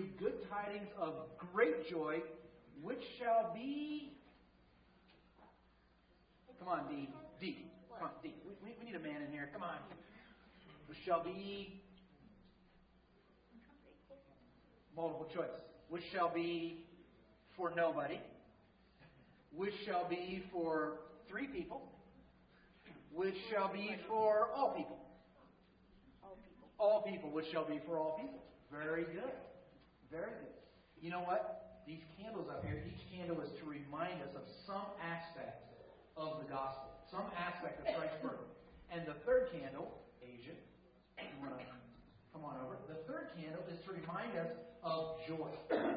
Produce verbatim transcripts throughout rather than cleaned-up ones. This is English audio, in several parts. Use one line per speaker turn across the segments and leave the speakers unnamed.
you good tidings of great joy, which shall be... Come on, D. D. Come on, D. We, we need a man in here. Come on. Which shall be... Multiple choice. Which shall be for nobody. Which shall be for three people. Which shall be for all people.
All people.
All people. Which shall be for all people. Very good. Very good. You know what? These candles up here, each candle is to remind us of some aspect of the gospel. Some aspect of Christ's birth. And the third candle, Asia, you want to come on over. The third candle is to remind us of joy.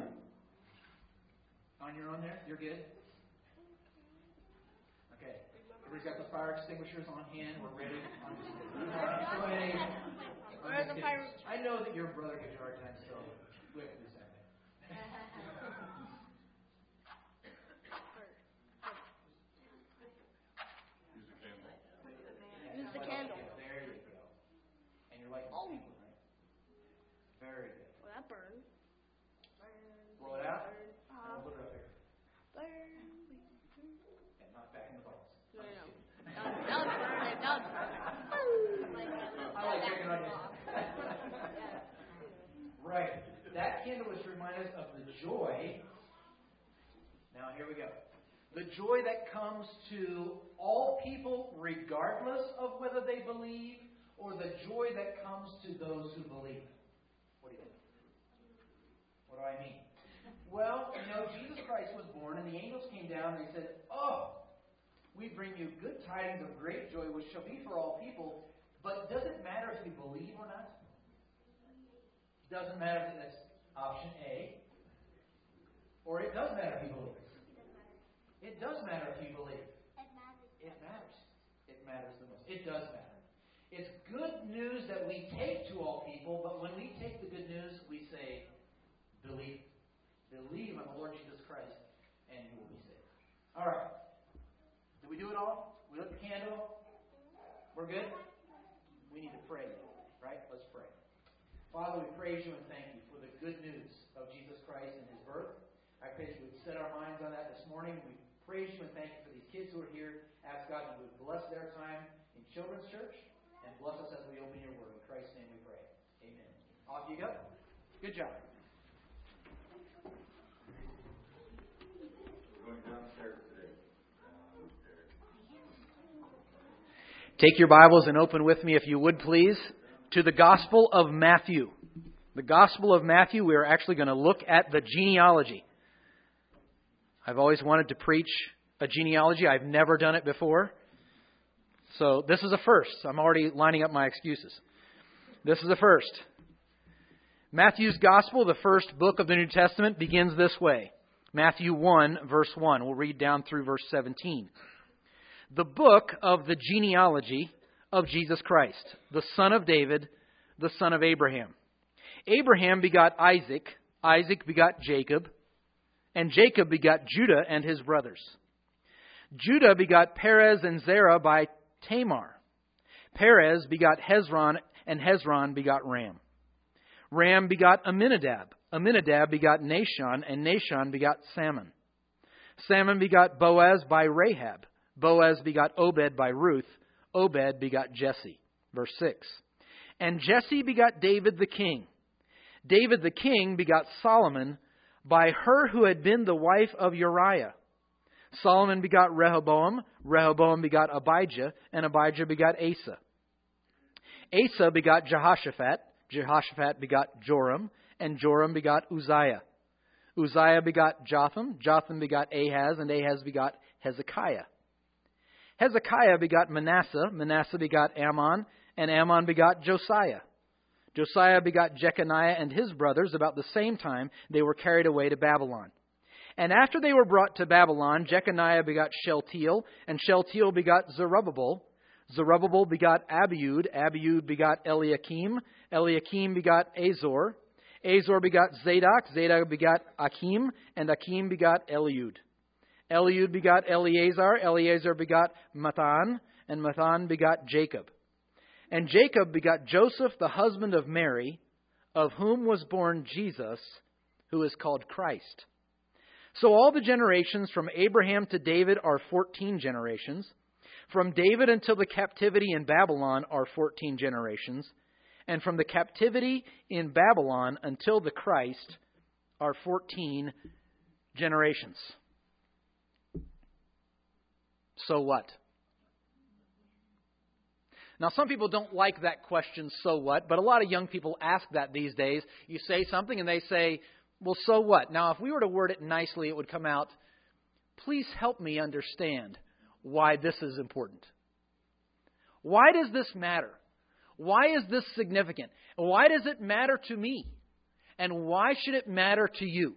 On your own there? You're good? Okay. Everybody's got the fire extinguishers on hand. We're ready. I'm just kidding. Go ahead, Asia. I'm just kidding. I know that your brother gives you a hard time, so wait for a second.
Use the candle.
There you go. And you're like, oh, right? Very good.
Well, that burned.
Blow it out.
Burn.
And we'll put it up here.
Burn.
And not back in the box.
No, no, no. That was burning. That was burning.
I like checking on you. Right. That candle was to remind us of the joy. Now, here we go. The joy that comes to all people, regardless of whether they believe, or the joy that comes to those who believe. What do you think? What do I mean? Well, you know, Jesus Christ was born, and the angels came down, and they said, oh, we bring you good tidings of great joy, which shall be for all people. But does it matter if you believe or not? Doesn't matter if that's option A. Or it does matter if you believe. It does matter if you believe. It matters. It matters the most. It does matter. It's good news that we take to all people, but when we take the good news, we say, believe. Believe on the Lord Jesus Christ, and you will be saved. All right. Did we do it all? We lit the candle? We're good? We need to pray, right? Let's pray. Father, we praise you and thank you for the good news of Jesus Christ and His birth. I pray that you would set our minds on that this morning. We praise you and thank you for these kids who are here. Ask God that you would bless their time in Children's Church and bless us as we open your word. In Christ's name we pray. Amen. Off you go. Good job.
We're going downstairs today. Downstairs.
Take your Bibles and open with me, if you would please, to the Gospel of Matthew. The Gospel of Matthew, we are actually going to look at the genealogy. I've always wanted to preach a genealogy. I've never done it before. So this is a first. I'm already lining up my excuses. This is a first. Matthew's Gospel, the first book of the New Testament, begins this way. Matthew one, verse one. We'll read down through verse seventeen. The book of the genealogy of Jesus Christ, the son of David, the son of Abraham. Abraham begot Isaac, Isaac begot Jacob, and Jacob begot Judah and his brothers. Judah begot Perez and Zerah by Tamar. Perez begot Hezron, and Hezron begot Ram. Ram begot Amminadab. Amminadab begot Nahshon, and Nahshon begot Salmon. Salmon begot Boaz by Rahab. Boaz begot Obed by Ruth. Obed begot Jesse. Verse six. And Jesse begot David the king. David the king begot Solomon by her who had been the wife of Uriah. Solomon begot Rehoboam. Rehoboam begot Abijah. And Abijah begot Asa. Asa begot Jehoshaphat. Jehoshaphat begot Joram. And Joram begot Uzziah. Uzziah begot Jotham. Jotham begot Ahaz. And Ahaz begot Hezekiah. Hezekiah begot Manasseh. Manasseh begot Ammon. And Ammon begot Josiah. Josiah begot Jeconiah and his brothers. About the same time they were carried away to Babylon. And after they were brought to Babylon, Jeconiah begot Shealtiel. And Shealtiel begot Zerubbabel. Zerubbabel begot Abiud. Abiud begot Eliakim. Eliakim begot Azor. Azor begot Zadok. Zadok begot Achim. And Achim begot Eliud. Eliud begot Eleazar. Eleazar begot Mathan. And Mathan begot Jacob. And Jacob begot Joseph, the husband of Mary, of whom was born Jesus, who is called Christ. So all the generations from Abraham to David are fourteen generations. From David until the captivity in Babylon are fourteen generations. And from the captivity in Babylon until the Christ are fourteen generations. So what? Now, some people don't like that question, so what? But a lot of young people ask that these days. You say something and they say, well, so what? Now, if we were to word it nicely, it would come out, please help me understand why this is important. Why does this matter? Why is this significant? Why does it matter to me? And why should it matter to you?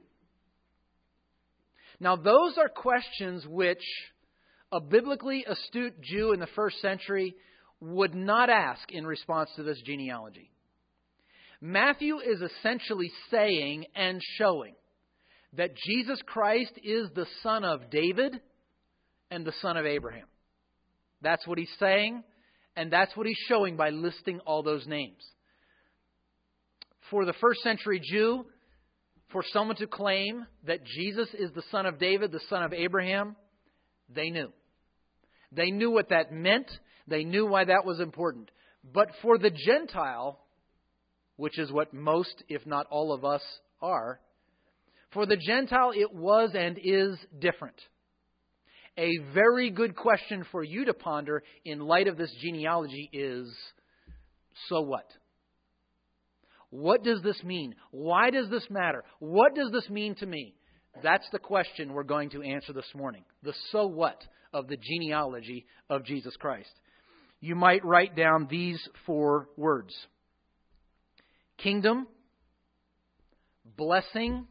Now, those are questions which a biblically astute Jew in the first century would not ask in response to this genealogy. Matthew is essentially saying and showing that Jesus Christ is the son of David and the son of Abraham. That's what he's saying, and that's what he's showing by listing all those names. For the first century Jew, for someone to claim that Jesus is the son of David, the son of Abraham, they knew. They knew what that meant. They knew why that was important. But for the Gentile, which is what most, if not all of us are, for the Gentile it was and is different. A very good question for you to ponder in light of this genealogy is, so what? What does this mean? Why does this matter? What does this mean to me? That's the question we're going to answer this morning. The so what of the genealogy of Jesus Christ. You might write down these four words: kingdom, blessing,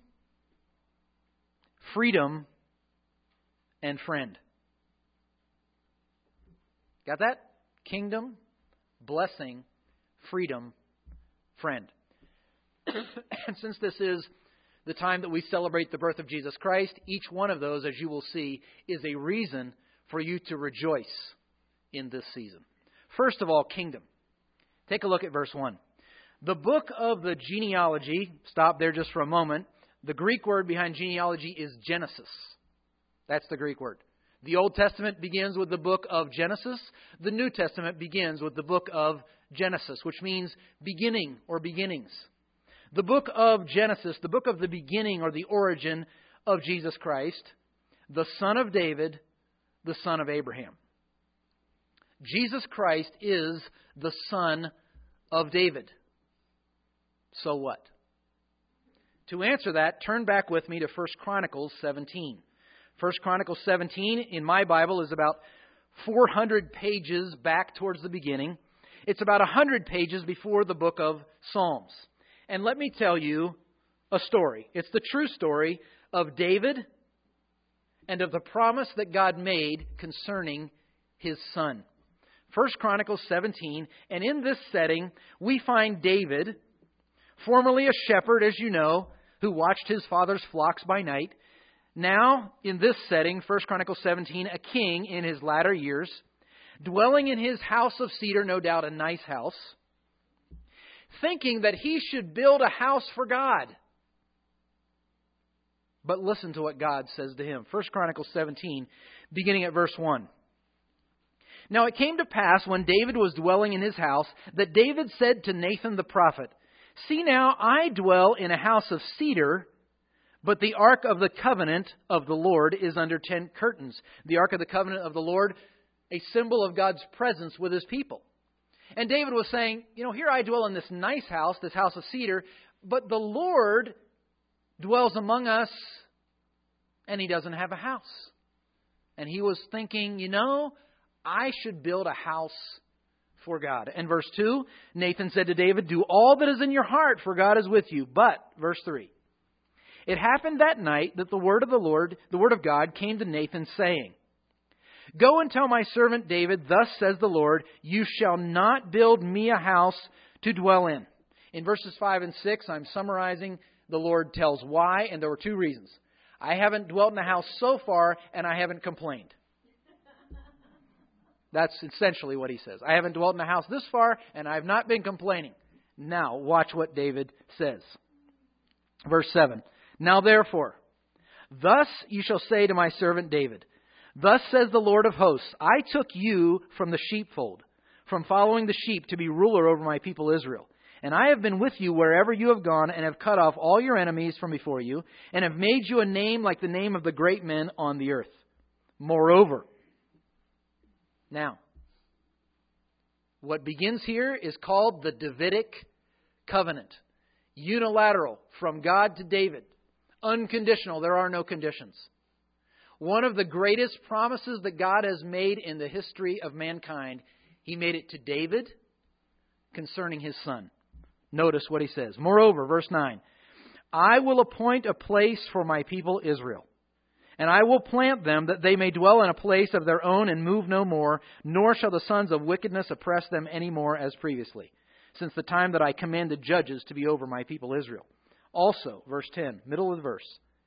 freedom, and friend. Got that? Kingdom, blessing, freedom, friend. And since this is the time that we celebrate the birth of Jesus Christ, each one of those, as you will see, is a reason for you to rejoice in this season. First of all, kingdom. Take a look at verse one. The book of the genealogy, stop there just for a moment. The Greek word behind genealogy is Genesis. That's the Greek word. The Old Testament begins with the book of Genesis. The New Testament begins with the book of Genesis, which means beginning or beginnings. The book of Genesis, the book of the beginning or the origin of Jesus Christ, the son of David, the son of Abraham. Jesus Christ is the son of David. So what? To answer that, turn back with me to First Chronicles seventeen. First Chronicles seventeen in my Bible is about four hundred pages back towards the beginning. It's about one hundred pages before the book of Psalms. And let me tell you a story. It's the true story of David and of the promise that God made concerning his son. First Chronicles seventeen, and in this setting, we find David, formerly a shepherd, as you know, who watched his father's flocks by night. Now, in this setting, First Chronicles seventeen, a king in his latter years, dwelling in his house of cedar, no doubt a nice house, thinking that he should build a house for God. But listen to what God says to him. First Chronicles seventeen, beginning at verse one. Now it came to pass when David was dwelling in his house that David said to Nathan the prophet, "See now, I dwell in a house of cedar, but the ark of the covenant of the Lord is under ten curtains." The ark of the covenant of the Lord, a symbol of God's presence with his people. And David was saying, you know, here I dwell in this nice house, this house of cedar, but the Lord dwells among us and he doesn't have a house. And he was thinking, you know, I should build a house for God. And verse two, Nathan said to David, "Do all that is in your heart, for God is with you." But, verse three, it happened that night that the word of the Lord, the word of God, came to Nathan saying, "Go and tell my servant David, thus says the Lord, you shall not build me a house to dwell in." In verses five and six, I'm summarizing, the Lord tells why, and there were two reasons. I haven't dwelt in a house so far, and I haven't complained. That's essentially what he says. I haven't dwelt in a house this far, and I have not been complaining. Now, watch what David says. Verse seven. Now therefore, thus you shall say to my servant David, Thus says the Lord of hosts, I took you from the sheepfold, from following the sheep to be ruler over my people Israel. And I have been with you wherever you have gone, and have cut off all your enemies from before you, and have made you a name like the name of the great men on the earth. Moreover, now, what begins here is called the Davidic covenant. Unilateral, from God to David. Unconditional, there are no conditions. One of the greatest promises that God has made in the history of mankind, He made it to David concerning His son. Notice what He says. Moreover, verse nine, I will appoint a place for my people Israel, and I will plant them that they may dwell in a place of their own and move no more, nor shall the sons of wickedness oppress them any more as previously, since the time that I commanded judges to be over my people Israel. Also, verse ten, middle of the verse,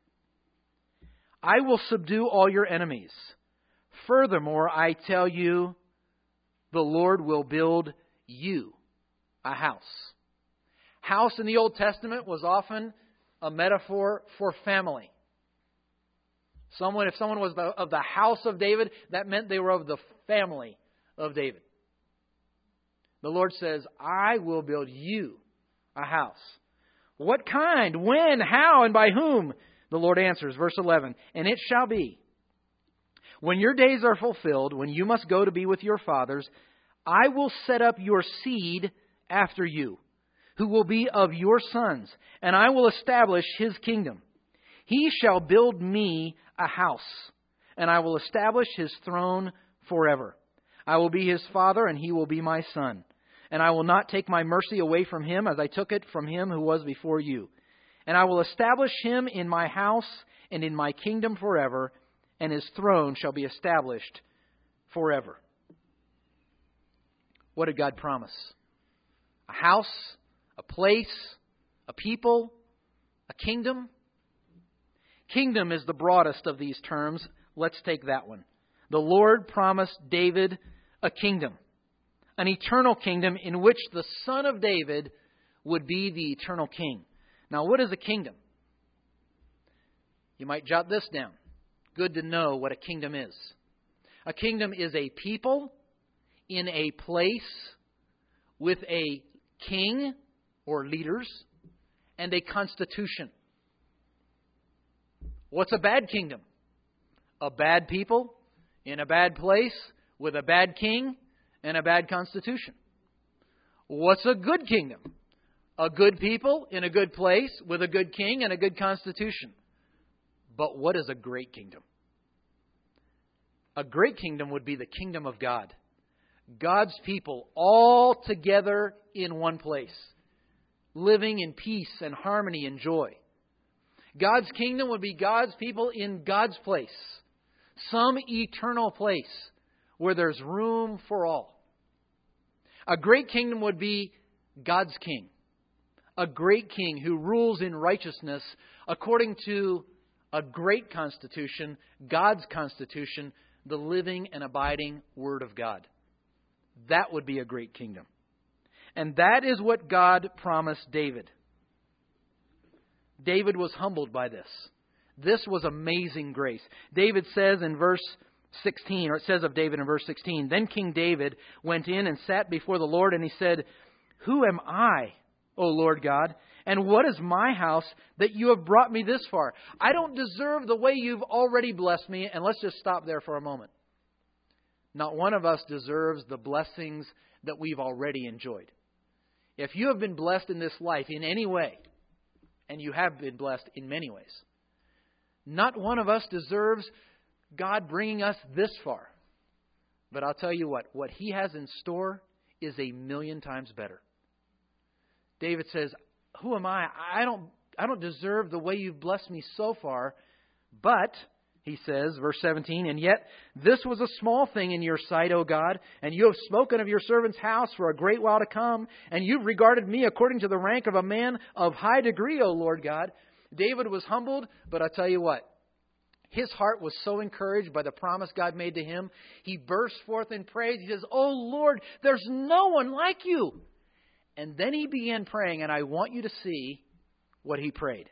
I will subdue all your enemies. Furthermore, I tell you, the Lord will build you a house. House in the Old Testament was often a metaphor for family. Someone, if someone was the, of the house of David, that meant they were of the family of David. The Lord says, I will build you a house. What kind? When? How? And by whom? The Lord answers, verse eleven, and it shall be, when your days are fulfilled, when you must go to be with your fathers, I will set up your seed after you, who will be of your sons, and I will establish his kingdom. He shall build me a house, and I will establish his throne forever. I will be his father, and he will be my son. And I will not take my mercy away from him, as I took it from him who was before you. And I will establish him in my house and in my kingdom forever, and his throne shall be established forever. What did God promise? A house, a place, a people, a kingdom. Kingdom is the broadest of these terms. Let's take that one. The Lord promised David a kingdom, an eternal kingdom in which the son of David would be the eternal king. Now, what is a kingdom? You might jot this down. Good to know what a kingdom is. A kingdom is a people in a place with a king or leaders and a constitution. What's a bad kingdom? A bad people in a bad place with a bad king and a bad constitution. What's a good kingdom? A good people in a good place with a good king and a good constitution. But what is a great kingdom? A great kingdom would be the kingdom of God. God's people all together in one place, living in peace and harmony and joy. God's kingdom would be God's people in God's place, some eternal place where there's room for all. A great kingdom would be God's king, a great king who rules in righteousness according to a great constitution, God's constitution, the living and abiding Word of God. That would be a great kingdom. And that is what God promised David. David was humbled by this. This was amazing grace. David says in verse sixteen, or it says of David in verse sixteen, Then King David went in and sat before the Lord, and he said, Who am I, O Lord God? And what is my house that you have brought me this far? I don't deserve the way you've already blessed me. And let's just stop there for a moment. Not one of us deserves the blessings that we've already enjoyed. If you have been blessed in this life in any way, and you have been blessed in many ways, not one of us deserves God bringing us this far. But I'll tell you what, what He has in store is a million times better. David says, Who am I? I don't, I don't deserve the way you've blessed me so far. But, he says, verse seventeen, And yet this was a small thing in your sight, O God, and you have spoken of your servant's house for a great while to come, and you've regarded me according to the rank of a man of high degree, O Lord God. David was humbled, but I tell you what, his heart was so encouraged by the promise God made to him, he burst forth in praise. He says, Oh Lord, there's no one like you. And then he began praying, and I want you to see what he prayed.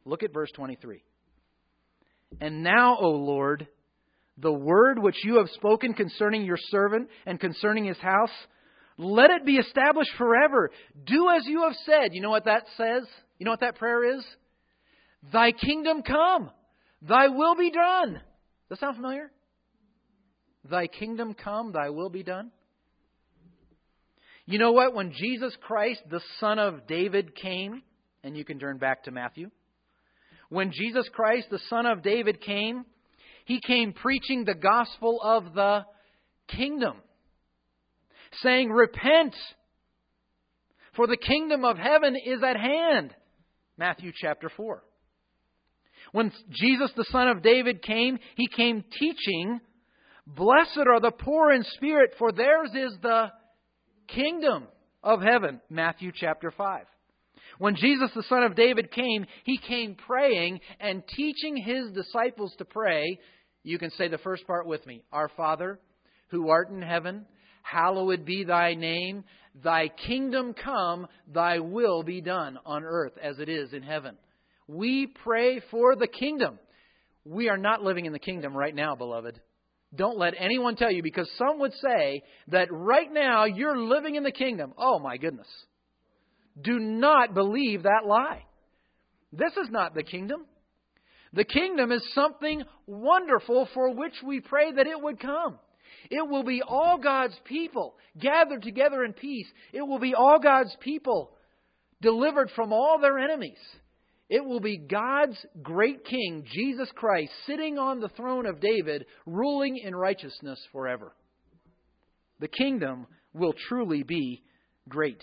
Look at verse twenty-three. And now, O Lord, the word which you have spoken concerning your servant and concerning his house, let it be established forever. Do as you have said. You know what that says? You know what that prayer is? Thy kingdom come. Thy will be done. Does that sound familiar? Thy kingdom come. Thy will be done. You know what? When Jesus Christ, the Son of David, came, and you can turn back to Matthew. When Jesus Christ, the Son of David, came, He came preaching the gospel of the kingdom, saying, repent, for the kingdom of heaven is at hand. Matthew chapter four. When Jesus, the Son of David, came, He came teaching, blessed are the poor in spirit, for theirs is the kingdom of heaven. Matthew chapter five. When Jesus, the Son of David, came, He came praying and teaching His disciples to pray. You can say the first part with me. Our Father, who art in heaven, hallowed be Thy name. Thy kingdom come, Thy will be done on earth as it is in heaven. We pray for the kingdom. We are not living in the kingdom right now, beloved. Don't let anyone tell you, because some would say that right now you're living in the kingdom. Oh my goodness. Do not believe that lie. This is not the kingdom. The kingdom is something wonderful for which we pray that it would come. It will be all God's people gathered together in peace. It will be all God's people delivered from all their enemies. It will be God's great King, Jesus Christ, sitting on the throne of David, ruling in righteousness forever. The kingdom will truly be great.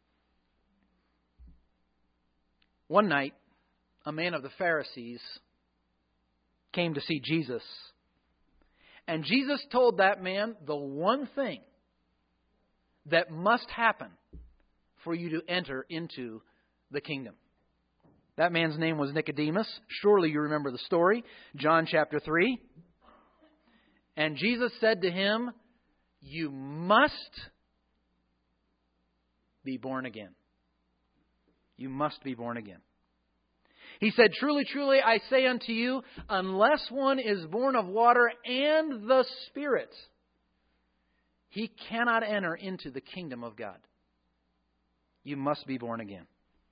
One night, a man of the Pharisees came to see Jesus. And Jesus told that man the one thing that must happen for you to enter into the kingdom. That man's name was Nicodemus. Surely you remember the story. John chapter three. And Jesus said to him, you must be born again. You must be born again. He said, truly, truly, I say unto you, unless one is born of water and the Spirit, he cannot enter into the kingdom of God. You must be born again.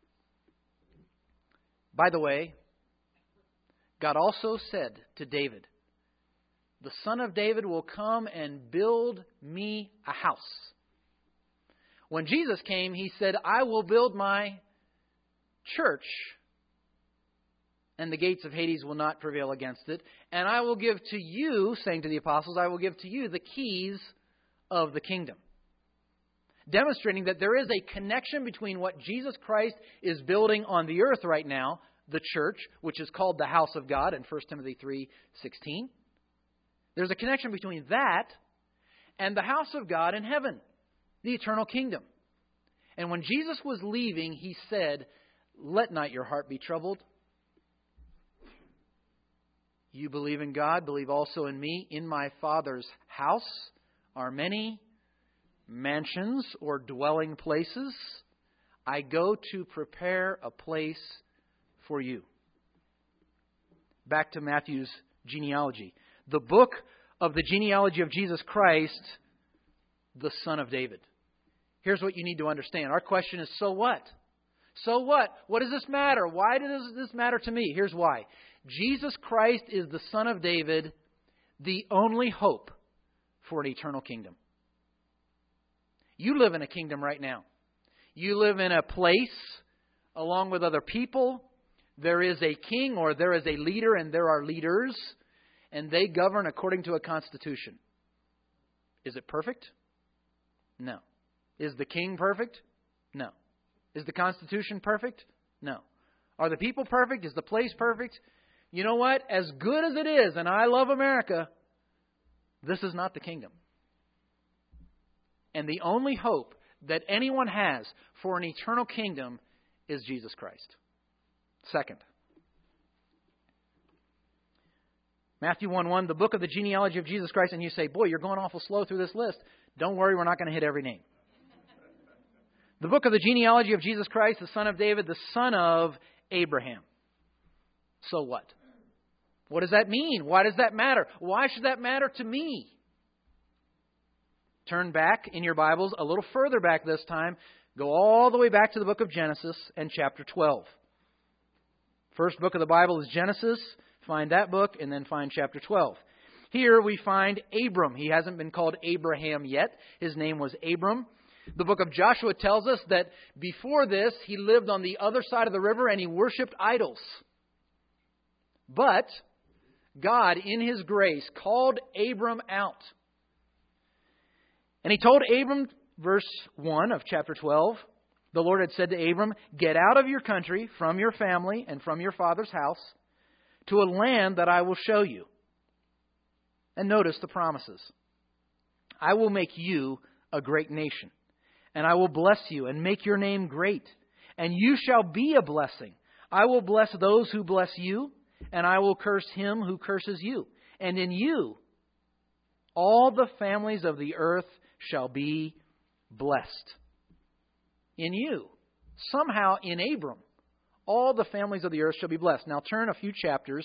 By the way, God also said to David, the Son of David will come and build me a house. When Jesus came, He said, I will build my church, and the gates of Hades will not prevail against it. And I will give to you, saying to the apostles, I will give to you the keys of the kingdom. Demonstrating that there is a connection between what Jesus Christ is building on the earth right now, the church, which is called the house of God in First Timothy three sixteen. There's a connection between that and the house of God in heaven, the eternal kingdom. And when Jesus was leaving, He said, let not your heart be troubled. You believe in God, believe also in me. In my Father's house are many mansions or dwelling places. I go to prepare a place for you. Back to Matthew's genealogy. The book of the genealogy of Jesus Christ, the Son of David. Here's what you need to understand. Our question is, so what? So what? What does this matter? Why does this matter to me? Here's why. Jesus Christ is the Son of David, the only hope for an eternal kingdom. You live in a kingdom right now. You live in a place along with other people. There is a king or there is a leader and there are leaders, and they govern according to a constitution. Is it perfect? No. Is the king perfect? No. Is the Constitution perfect? No. Are the people perfect? Is the place perfect? You know what? As good as it is, and I love America, this is not the kingdom. And the only hope that anyone has for an eternal kingdom is Jesus Christ. Second, Matthew one one, the book of the genealogy of Jesus Christ. And you say, boy, you're going awful slow through this list. Don't worry, we're not going to hit every name. The book of the genealogy of Jesus Christ, the son of David, the son of Abraham. so what? What does that mean? Why does that matter? Why should that matter to me? Turn back in your Bibles a little further back this time. Go all the way back to the book of Genesis and chapter twelve. First book of the Bible is Genesis. Find that book and then find chapter twelve. Here we find Abram. He hasn't been called Abraham yet. His name was Abram. The book of Joshua tells us that before this, he lived on the other side of the river and he worshipped idols. But God, in His grace, called Abram out. And He told Abram, verse one of chapter twelve, the Lord had said to Abram, "Get out of your country, from your family, and from your father's house, to a land that I will show you." And notice the promises. "I will make you a great nation, and I will bless you and make your name great, and you shall be a blessing. I will bless those who bless you, and I will curse him who curses you. And in you, all the families of the earth shall be blessed." In you. Somehow in Abram, all the families of the earth shall be blessed. Now turn a few chapters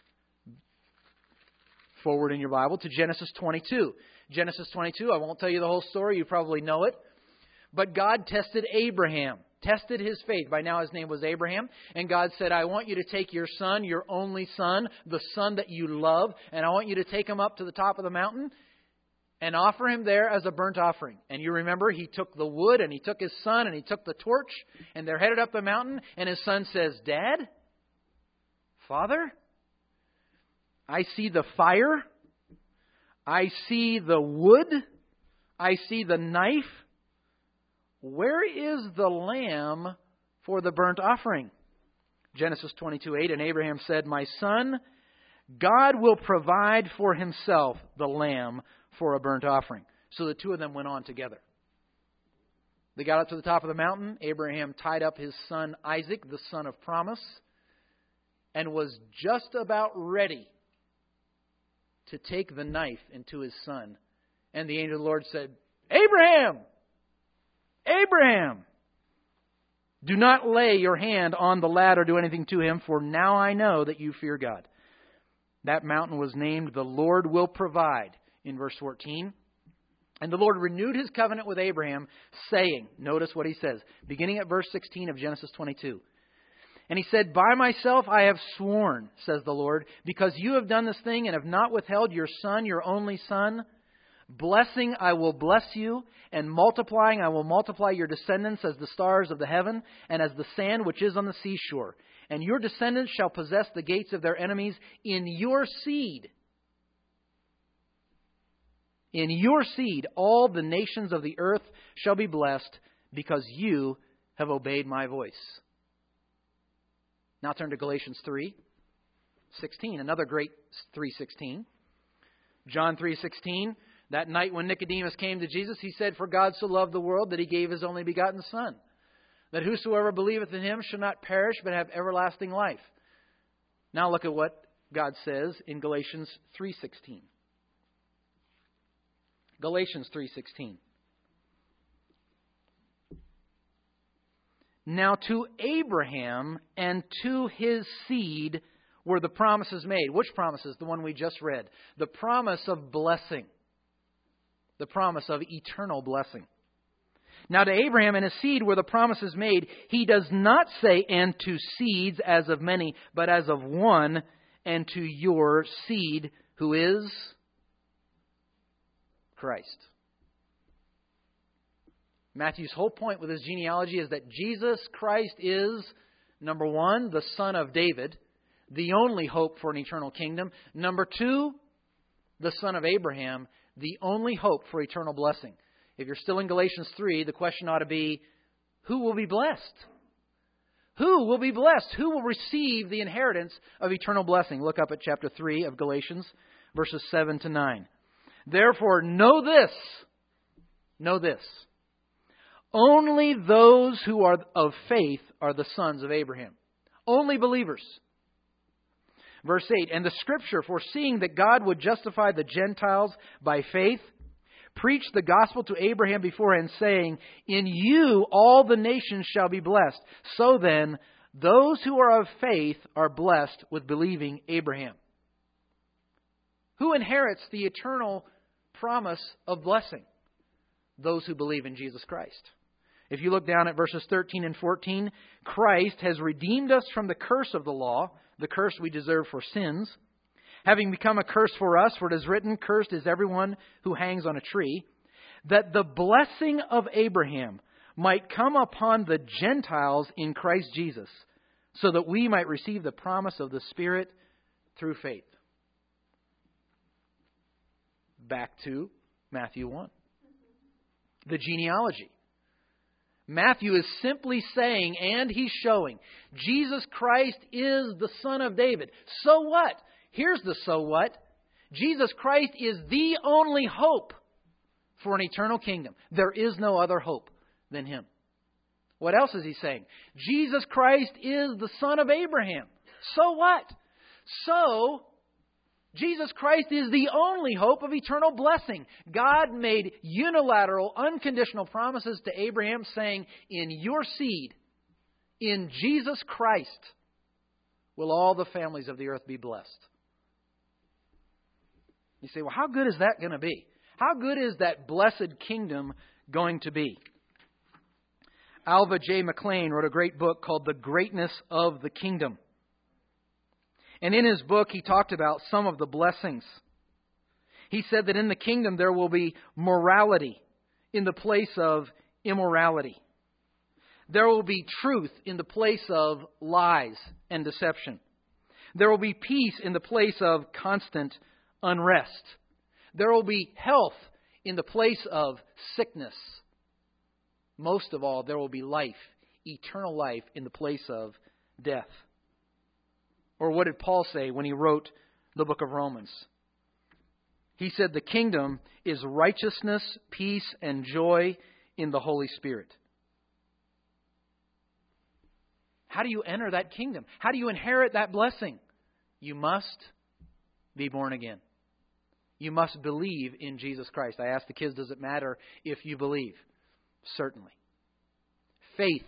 forward in your Bible to Genesis twenty-two. Genesis twenty-two, I won't tell you the whole story. You probably know it. But God tested Abraham, tested his faith. By now his name was Abraham. And God said, "I want you to take your son, your only son, the son that you love, and I want you to take him up to the top of the mountain and offer him there as a burnt offering." And you remember, he took the wood and he took his son and he took the torch and they're headed up the mountain. And his son says, "Dad, Father, I see the fire. I see the wood. I see the knife. Where is the lamb for the burnt offering?" Genesis twenty-two eight, "And Abraham said, 'My son, God will provide for Himself the lamb for a burnt offering.'" So the two of them went on together. They got up to the top of the mountain. Abraham tied up his son Isaac, the son of promise, and was just about ready to take the knife into his son. And the angel of the Lord said, "Abraham! Abraham! Do not lay your hand on the lad or do anything to him, for now I know that you fear God." That mountain was named "The Lord Will Provide" in verse fourteen. "And the Lord renewed His covenant with Abraham, saying," notice what He says, beginning at verse sixteen of Genesis twenty-two. "And He said, 'By myself I have sworn, says the Lord, because you have done this thing and have not withheld your son, your only son. Blessing I will bless you, and multiplying I will multiply your descendants as the stars of the heaven and as the sand which is on the seashore. And your descendants shall possess the gates of their enemies. In your seed, in your seed, all the nations of the earth shall be blessed, because you have obeyed my voice.'" Now turn to Galatians three sixteen, another great three sixteen. John three sixteen, that night when Nicodemus came to Jesus, he said, "For God so loved the world that He gave His only begotten Son, that whosoever believeth in Him shall not perish but have everlasting life." Now look at what God says in Galatians three sixteen. Galatians three sixteen. "Now to Abraham and to his seed were the promises made." Which promises? The one we just read. The promise of blessing. The promise of eternal blessing. "Now to Abraham and his seed were the promises made. He does not say, 'and to seeds as of many, but as of one, and to your seed, who is Christ.'" Matthew's whole point with his genealogy is that Jesus Christ is, number one, the son of David, the only hope for an eternal kingdom. Number two, the son of Abraham, the only hope for eternal blessing. If you're still in Galatians three, the question ought to be, who will be blessed? Who will be blessed? Who will receive the inheritance of eternal blessing? Look up at chapter three of Galatians, verses seven to nine. "Therefore, know this, know this. Only those who are of faith are the sons of Abraham." Only believers. Verse eight, "And the Scripture, foreseeing that God would justify the Gentiles by faith, preached the gospel to Abraham beforehand, saying, 'In you all the nations shall be blessed.' So then, Those who are of faith are blessed with believing Abraham. Who inherits the eternal promise of blessing? Those who believe in Jesus Christ. If you look down at verses thirteen and fourteen, Christ has redeemed us from the curse of the law, the curse we deserve for sins, having become a curse for us, for it is written, cursed is everyone who hangs on a tree, that the blessing of Abraham might come upon the Gentiles in Christ Jesus, so that we might receive the promise of the Spirit through faith. Back to Matthew one. The genealogy. Matthew is simply saying, and he's showing, Jesus Christ is the Son of David. So what? Here's the so what. Jesus Christ is the only hope for an eternal kingdom. There is no other hope than Him. What else is he saying? Jesus Christ is the Son of Abraham. So what? So, Jesus Christ is the only hope of eternal blessing. God made unilateral, unconditional promises to Abraham saying, in your seed, in Jesus Christ, will all the families of the earth be blessed. You say, well, how good is that going to be? How good is that blessed kingdom going to be? Alva J. McLean wrote a great book called The Greatness of the Kingdom. And in his book, he talked about some of the blessings. He said that in the kingdom there will be morality in the place of immorality. There will be truth in the place of lies and deception. There will be peace in the place of constant unrest. There will be health in the place of sickness. Most of all, there will be life, eternal life, in the place of death. Or what did Paul say when he wrote the book of Romans? He said the kingdom is righteousness, peace, and joy in the Holy Spirit. How do you enter that kingdom? How do you inherit that blessing? You must be born again. You must believe in Jesus Christ. I asked the kids, does it matter if you believe? Certainly. Faith.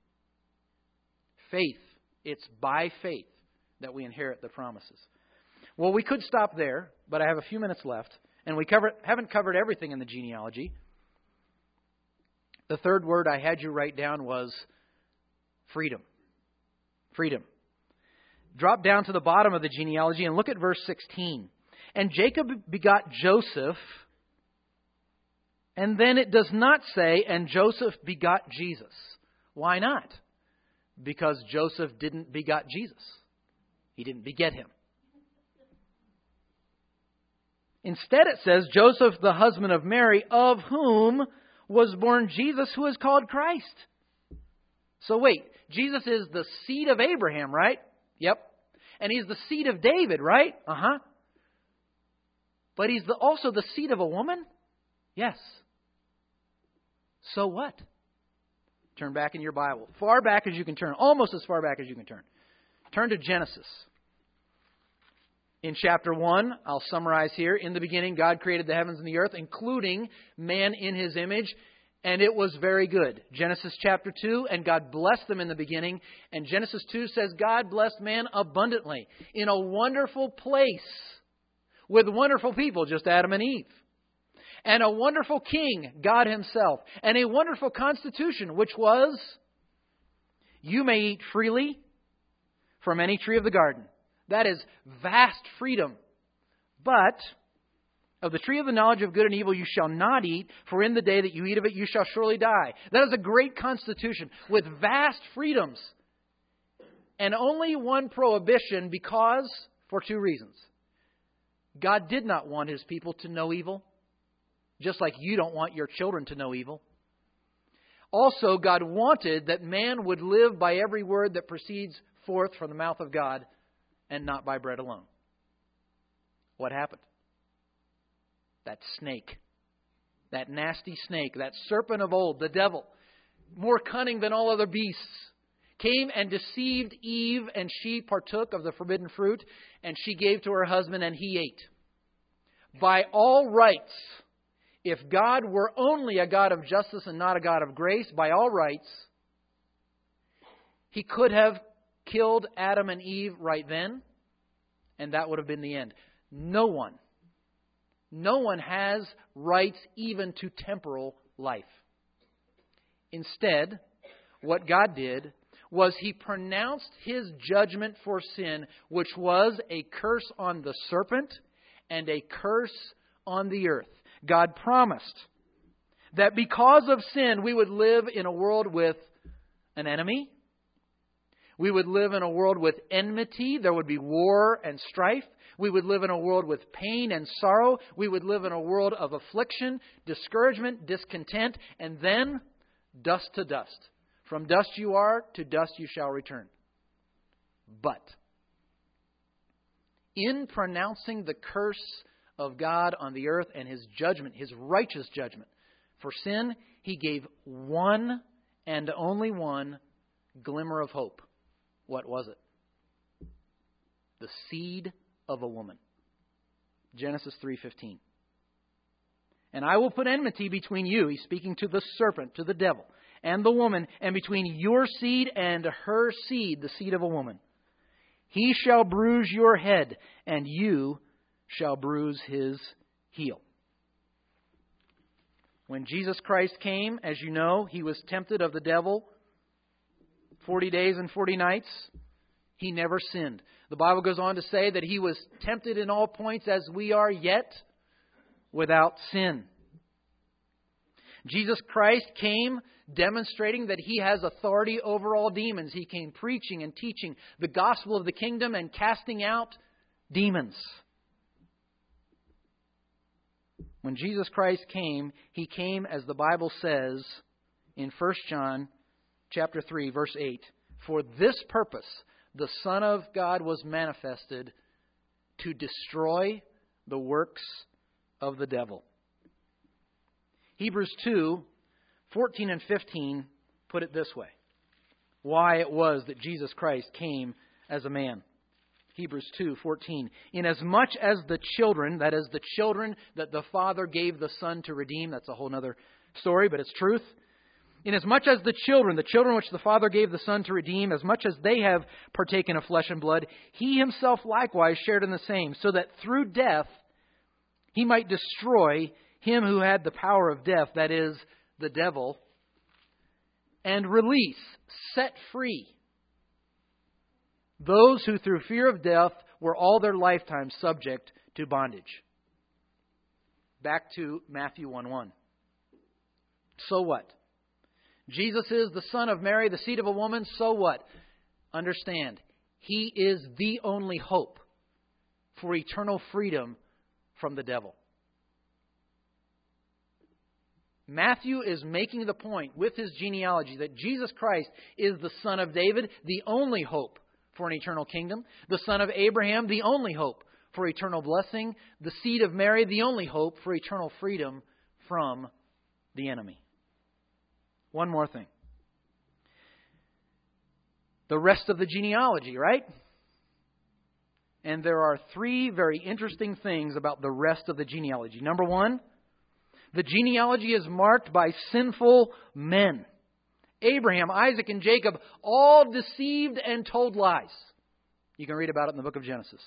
Faith. It's by faith that we inherit the promises. Well, we could stop there, but I have a few minutes left, and we cover, haven't covered everything in the genealogy. The third word I had you write down was freedom. Freedom. Drop down to the bottom of the genealogy and look at verse sixteen. And Jacob begot Joseph, and then it does not say, and Joseph begot Jesus. Why not? Because Joseph didn't begot Jesus. He didn't beget him. Instead it says, Joseph, the husband of Mary, of whom was born Jesus, who is called Christ. So wait, Jesus is the seed of Abraham, right? Yep. And He's the seed of David, right? Uh-huh. But He's the, also the seed of a woman? Yes. So what? Turn back in your Bible. Far back as you can turn. Almost as far back as you can turn. Turn to Genesis. In chapter one, I'll summarize here. In the beginning, God created the heavens and the earth, including man in His image. And it was very good. Genesis chapter two, and God blessed them in the beginning. And Genesis two says, God blessed man abundantly in a wonderful place with wonderful people, just Adam and Eve. And a wonderful king, God Himself. And a wonderful constitution, which was, you may eat freely from any tree of the garden. That is vast freedom. But of the tree of the knowledge of good and evil you shall not eat, for in the day that you eat of it you shall surely die. That is a great constitution with vast freedoms. And only one prohibition because, for two reasons. God did not want His people to know evil, just like you don't want your children to know evil. Also, God wanted that man would live by every word that proceeds forth from the mouth of God and not by bread alone. What happened? That snake, that nasty snake, that serpent of old, the devil, more cunning than all other beasts, came and deceived Eve, and she partook of the forbidden fruit, and she gave to her husband, and he ate. By all rights, if God were only a God of justice and not a God of grace, by all rights, He could have killed Adam and Eve right then, and that would have been the end. No one, no one has rights even to temporal life. Instead, what God did was He pronounced His judgment for sin, which was a curse on the serpent and a curse on the earth. God promised that because of sin, we would live in a world with an enemy. We would live in a world with enmity. There would be war and strife. We would live in a world with pain and sorrow. We would live in a world of affliction, discouragement, discontent, and then dust to dust. From dust you are, to dust you shall return. But in pronouncing the curse of God on the earth and His judgment, His righteous judgment for sin, He gave one and only one glimmer of hope. What was it? The seed of a woman. Genesis three fifteen. And I will put enmity between you, He's speaking to the serpent, to the devil, and the woman, and between your seed and her seed, the seed of a woman. He shall bruise your head, and you shall bruise his heel. When Jesus Christ came, as you know, He was tempted of the devil forty days and forty nights. He never sinned. The Bible goes on to say that He was tempted in all points as we are, yet without sin. Jesus Christ came demonstrating that He has authority over all demons. He came preaching and teaching the gospel of the kingdom and casting out demons. When Jesus Christ came, He came, as the Bible says in First John chapter three, verse eight, for this purpose the Son of God was manifested, to destroy the works of the devil. Hebrews two, fourteen and fifteen put it this way. Why it was that Jesus Christ came as a man. Hebrews two fourteen. Inasmuch as the children, that is the children that the Father gave the Son to redeem, that's a whole other story, but it's truth. Inasmuch as the children, the children which the Father gave the Son to redeem, as much as they have partaken of flesh and blood, He Himself likewise shared in the same, so that through death He might destroy him who had the power of death, that is, the devil, and release, set free, those who through fear of death were all their lifetime subject to bondage. Back to Matthew one one. So what? Jesus is the Son of Mary, the seed of a woman. So what? Understand, He is the only hope for eternal freedom from the devil. Matthew is making the point with his genealogy that Jesus Christ is the Son of David, the only hope for an eternal kingdom. The Son of Abraham, the only hope for eternal blessing. The seed of Mary, the only hope for eternal freedom from the enemy. One more thing. The rest of the genealogy, right? And there are three very interesting things about the rest of the genealogy. Number one, the genealogy is marked by sinful men. Abraham, Isaac, and Jacob all deceived and told lies. You can read about it in the book of Genesis.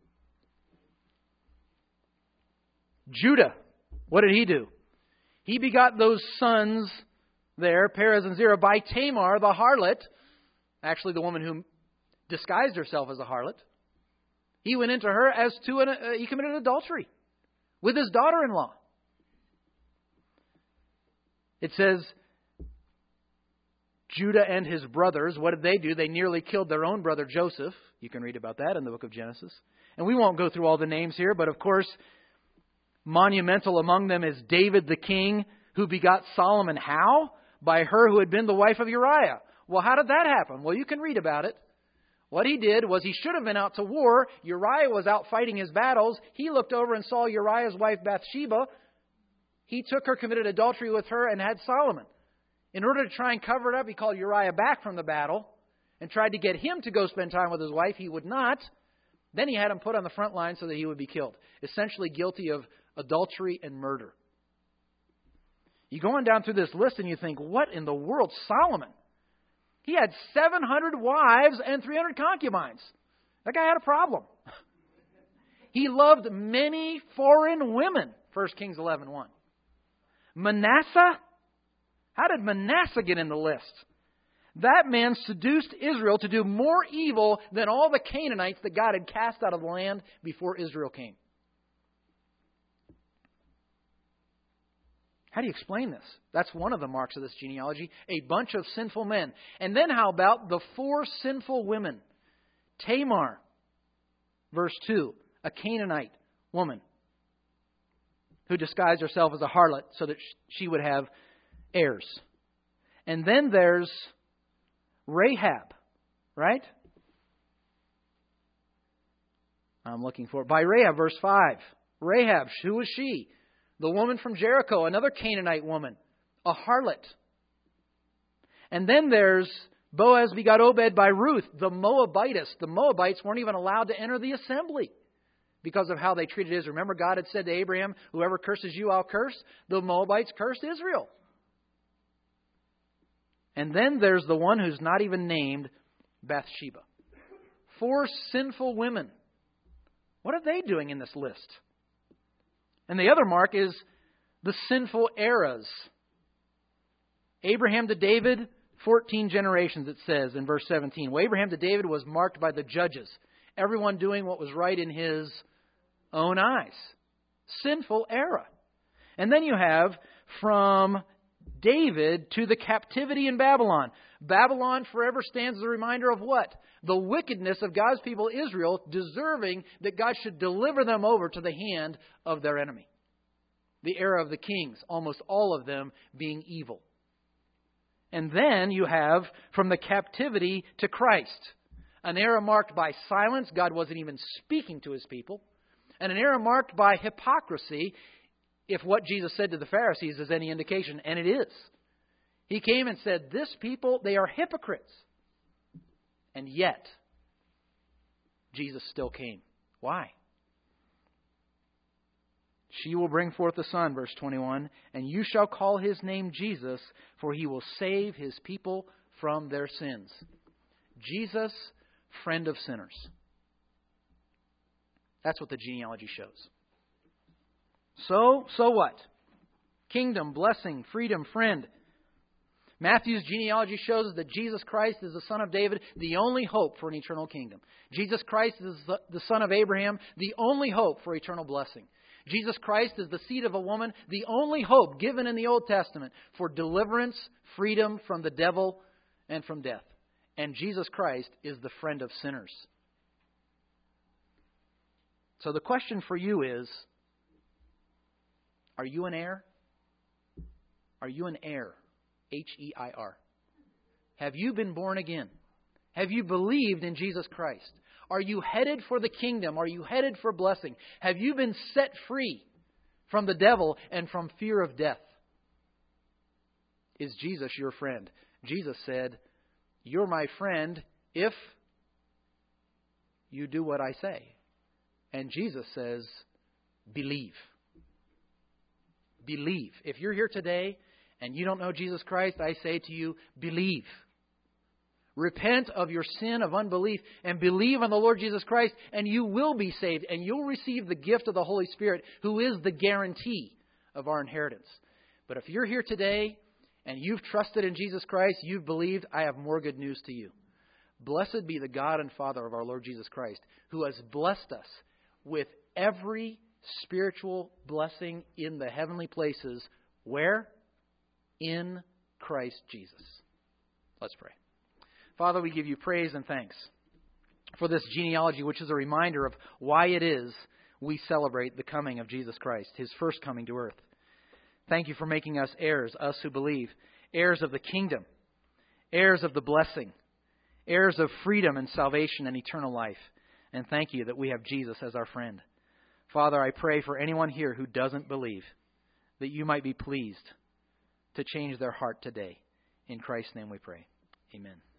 Judah, what did he do? He begot those sons there, Perez and Zerah, by Tamar, the harlot, actually the woman who disguised herself as a harlot. He went into her as to an, uh, he committed adultery with his daughter-in-law. It says, Judah and his brothers, what did they do? They nearly killed their own brother Joseph. You can read about that in the book of Genesis. And we won't go through all the names here, but of course, monumental among them is David the king, who begot Solomon. How? By her who had been the wife of Uriah. Well, how did that happen? Well, you can read about it. What he did was he should have been out to war. Uriah was out fighting his battles. He looked over and saw Uriah's wife Bathsheba. He took her, committed adultery with her, and had Solomon. In order to try and cover it up, he called Uriah back from the battle and tried to get him to go spend time with his wife. He would not. Then he had him put on the front line so that he would be killed. Essentially guilty of adultery and murder. You go on down through this list and you think, what in the world? Solomon. He had seven hundred wives and three hundred concubines. That guy had a problem. He loved many foreign women, First Kings eleven one. Manasseh? How did Manasseh get in the list? That man seduced Israel to do more evil than all the Canaanites that God had cast out of the land before Israel came. How do you explain this? That's one of the marks of this genealogy. A bunch of sinful men. And then how about the four sinful women? Tamar, verse two, a Canaanite woman who disguised herself as a harlot so that she would have heirs. And then there's Rahab, right? I'm looking for it. By Rahab, verse five. Rahab, who was she? The woman from Jericho, another Canaanite woman, a harlot. And then there's Boaz begot Obed by Ruth, the Moabitess. The Moabites weren't even allowed to enter the assembly because of how they treated Israel. Remember, God had said to Abraham, whoever curses you, I'll curse. The Moabites cursed Israel. And then there's the one who's not even named, Bathsheba. Four sinful women. What are they doing in this list? And the other mark is the sinful eras. Abraham to David, fourteen generations, it says in verse seventeen. Well, Abraham to David was marked by the judges. Everyone doing what was right in his own eyes. Sinful era. And then you have from David to the captivity in Babylon. Babylon forever stands as a reminder of what? The wickedness of God's people Israel, deserving that God should deliver them over to the hand of their enemy. The era of the kings, almost all of them being evil. And then you have from the captivity to Christ. An era marked by silence. God wasn't even speaking to His people. And an era marked by hypocrisy, if what Jesus said to the Pharisees is any indication, and it is. He came and said, this people, they are hypocrites. And yet, Jesus still came. Why? She will bring forth a son, verse twenty-one, and you shall call his name Jesus, for he will save his people from their sins. Jesus, friend of sinners. That's what the genealogy shows. So, so what? Kingdom, blessing, freedom, friend. Matthew's genealogy shows us that Jesus Christ is the son of David, the only hope for an eternal kingdom. Jesus Christ is the son of Abraham, the only hope for eternal blessing. Jesus Christ is the seed of a woman, the only hope given in the Old Testament for deliverance, freedom from the devil, and from death. And Jesus Christ is the friend of sinners. So the question for you is, are you an heir? Are you an heir? H E I R. Have you been born again? Have you believed in Jesus Christ? Are you headed for the kingdom? Are you headed for blessing? Have you been set free from the devil and from fear of death? Is Jesus your friend? Jesus said, you're my friend if you do what I say. And Jesus says, believe. Believe. If you're here today and you don't know Jesus Christ, I say to you, believe. Repent of your sin of unbelief and believe on the Lord Jesus Christ, and you will be saved, and you'll receive the gift of the Holy Spirit, who is the guarantee of our inheritance. But if you're here today and you've trusted in Jesus Christ, you've believed, I have more good news to you. Blessed be the God and Father of our Lord Jesus Christ, who has blessed us with every spiritual blessing in the heavenly places. Where? In Christ Jesus. Let's pray. Father, we give you praise and thanks for this genealogy, which is a reminder of why it is we celebrate the coming of Jesus Christ, His first coming to earth. Thank you for making us heirs, us who believe, heirs of the kingdom, heirs of the blessing, heirs of freedom and salvation and eternal life. And thank you that we have Jesus as our friend. Father, I pray for anyone here who doesn't believe, that you might be pleased to change their heart today. In Christ's name we pray. Amen.